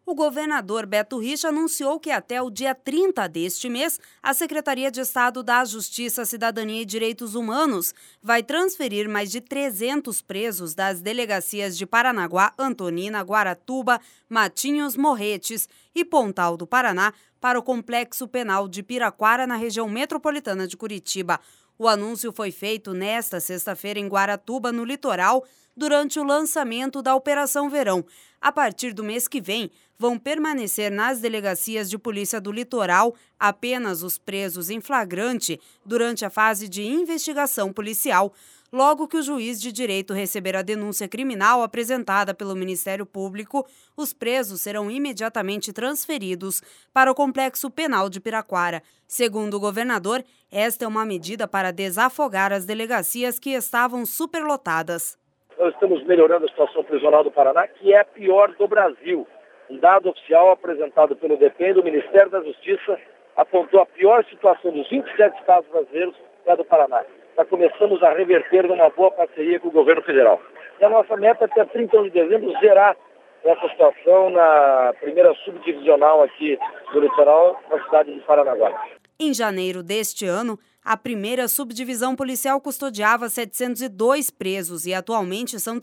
O governador Beto Richa anunciou que até o dia 30 deste mês, a Secretaria de Estado da Justiça, Cidadania e Direitos Humanos vai transferir mais de 300 presos das delegacias de Paranaguá, Antonina, Guaratuba, Matinhos, Morretes e Pontal do Paraná para o Complexo Penal de Piraquara, na região metropolitana de Curitiba. O anúncio foi feito nesta sexta-feira em Guaratuba, no litoral, durante o lançamento da Operação Verão. A partir do mês que vem, vão permanecer nas delegacias de polícia do litoral apenas os presos em flagrante durante a fase de investigação policial. Logo que o juiz de direito receber a denúncia criminal apresentada pelo Ministério Público, os presos serão imediatamente transferidos para o Complexo Penal de Piraquara. Segundo o governador, esta é uma medida para desafogar as delegacias que estavam superlotadas. Nós estamos melhorando a situação prisional do Paraná, que é a pior do Brasil. Um dado oficial apresentado pelo DEPEN do Ministério da Justiça apontou a pior situação dos 27 estados brasileiros é a do Paraná. Já começamos a reverter numa boa parceria com o governo federal. E a nossa meta é até 31 de dezembro zerar essa situação na primeira subdivisional aqui do litoral, na cidade de Paranaguá. Em janeiro deste ano, a primeira subdivisão policial custodiava 702 presos e atualmente são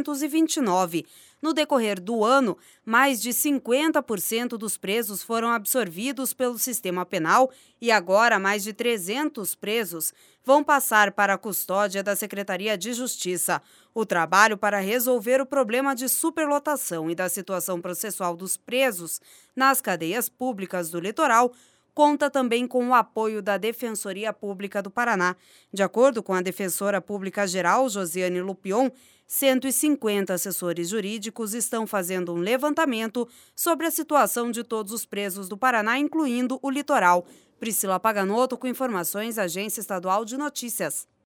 329. No decorrer do ano, mais de 50% dos presos foram absorvidos pelo sistema penal e agora mais de 300 presos vão passar para a custódia da Secretaria de Justiça. O trabalho para resolver o problema de superlotação e da situação processual dos presos nas cadeias públicas do litoral conta também com o apoio da Defensoria Pública do Paraná. De acordo com a Defensora Pública Geral, Josiane Lupion, 150 assessores jurídicos estão fazendo um levantamento sobre a situação de todos os presos do Paraná, incluindo o litoral. Priscila Paganotto com informações, Agência Estadual de Notícias.